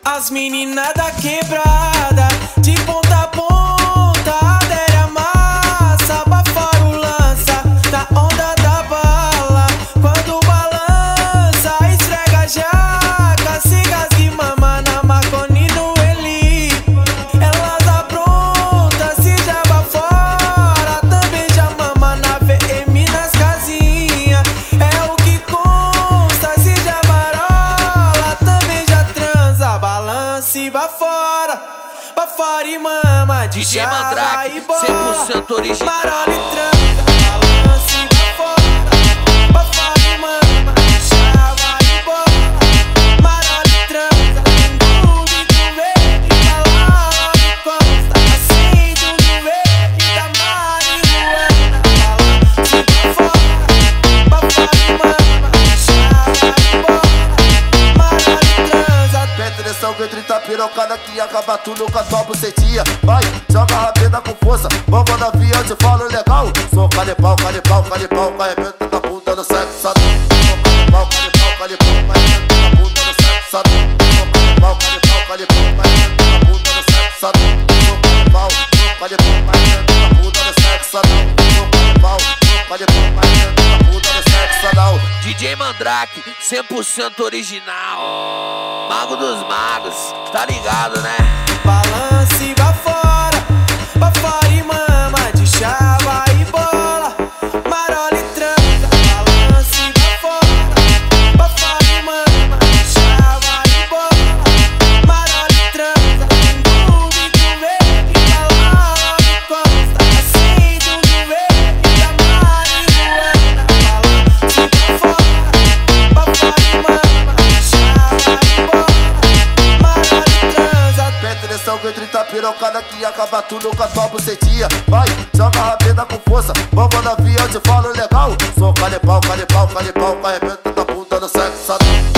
As meninas da quebrada, de ponta a ponta, adere massa, bafora o lança, na onda da bala. Quando balança, esfrega a jaca, se gasga e mama na Marconi no Eli. Elas apronta, se jaba fora, também já mama na VM nas casinhas. É o que consta, se já marola, também já transa. Balança e vá fora e mama de DJ chava Mandrake, e bola, 100% original. marola e transa. Balança e vá fora e mama de chava e bola, marola e transa. Tem tudo e tu vê que tá lá onde consta, acende o verde da marihuana. Balança e vá fora e mama de chava e bola, marola e transa. Pente atenção que 30 pirocada que acaba tudo com a tua bucetinha. Vai, joga a rabeta com força, vamos na via, eu te falo legal. Sou canipau, canipau, canipau, carregando da bunda no sexo. Sou canipau, canipau, canipau, carregando da bunda no sexo. Sou canipau, canipau, canipau, carregando da bunda no sexo. Sou canipau, canipau, carregando da bunda no sexo. Sou canipau, canipau, carregando da bunda no sexo. DJ Mandrake, 100% original. Mago dos magos, tá ligado, né? Balança e vá fora e mama de chava e bola, marola e transa. Balança e vá fora e mama de chava e bola, marola e transa. Tem tudo e tu vê que tá lá onde consta, acende o verde da marihuana. Balança e vá fora e mama de chava e bola, marola e transa. Pente atenção que 30 pirocada que acaba tudo com a tua bucetinha. Vai, joga a rabeta com força, vamos na via, eu te falo legal. Sou canipau, canipau, canipau, carregando da bunda no sexo.